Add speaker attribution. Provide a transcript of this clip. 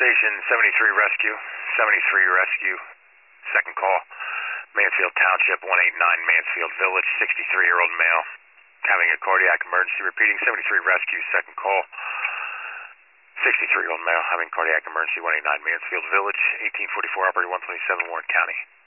Speaker 1: station, 73 rescue, 73 rescue, second call, Mansfield Township, 189 Mansfield Village, 63-year-old male, having a cardiac emergency, repeating 73 rescue, second call, 63-year-old male, having cardiac emergency, 189 Mansfield Village, 1844, operator 127, Warren County.